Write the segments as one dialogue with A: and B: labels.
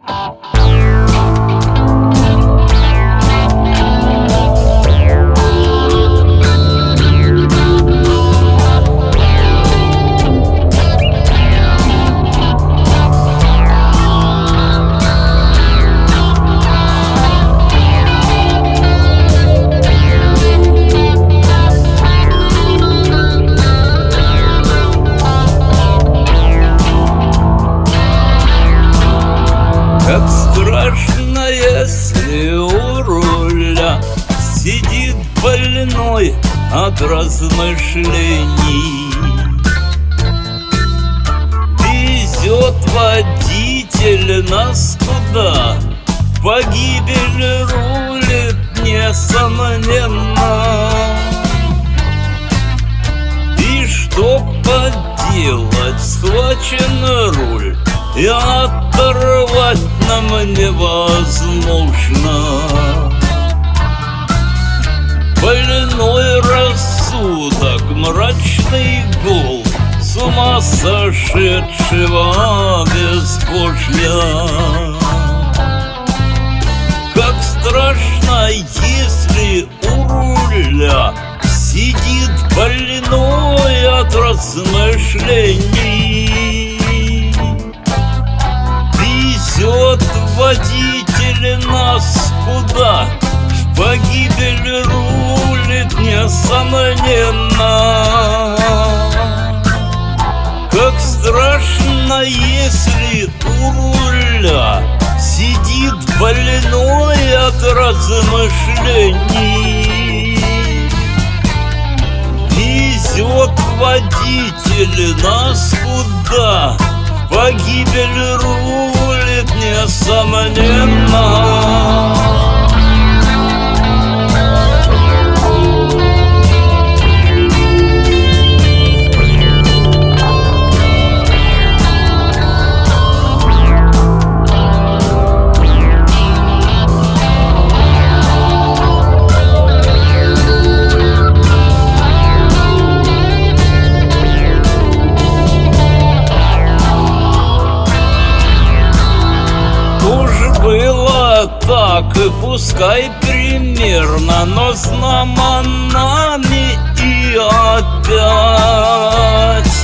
A: Как страшно, если у руля сидит больной от размышлений. Везет водитель нас куда, погибель рулит, несомненно. И что поделать, схвачен руль, и оторвать нам невозможно. Больной рассудок, мрачный гул с ума сошедшего безбожья. Как страшно, если у руля сидит больной от размышлений. Везет водитель нас куда, в погибель рулит, несомненно. Как страшно, если у руля сидит больной от размышлений. Везет водитель нас куда, в погибель рулит, несомненно. Было так, и пускай примерно, но знаменами и опять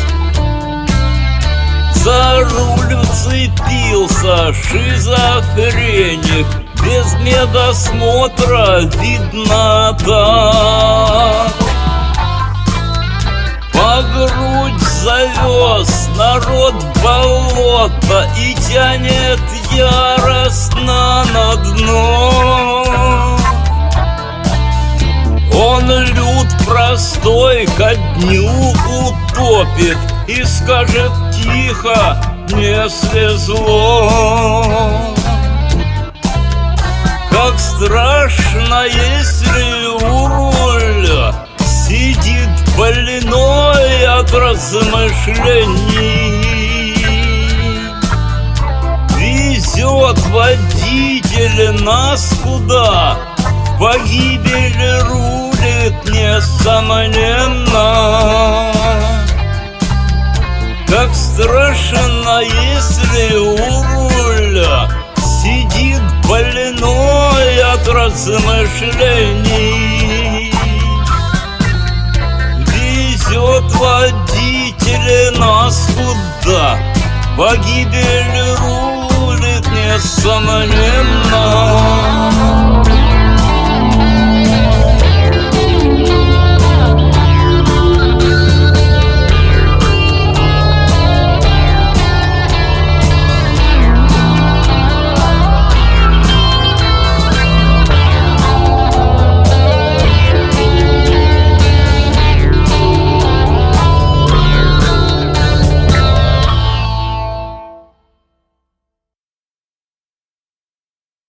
A: за руль вцепился шизофреник, без медосмотра видно так. По грудь завез народ в болото и тянет яростно на дно. Он люд простой ко дню утопит и скажет тихо: не слезло. Как страшно, если у руля сидит больной от размышлений. Везет водитель нас куда, в погибель рулит, несомненно. Как страшно, если у руля сидит больной от размышлений. Везет водитель нас куда, погибель рулит, несомненно.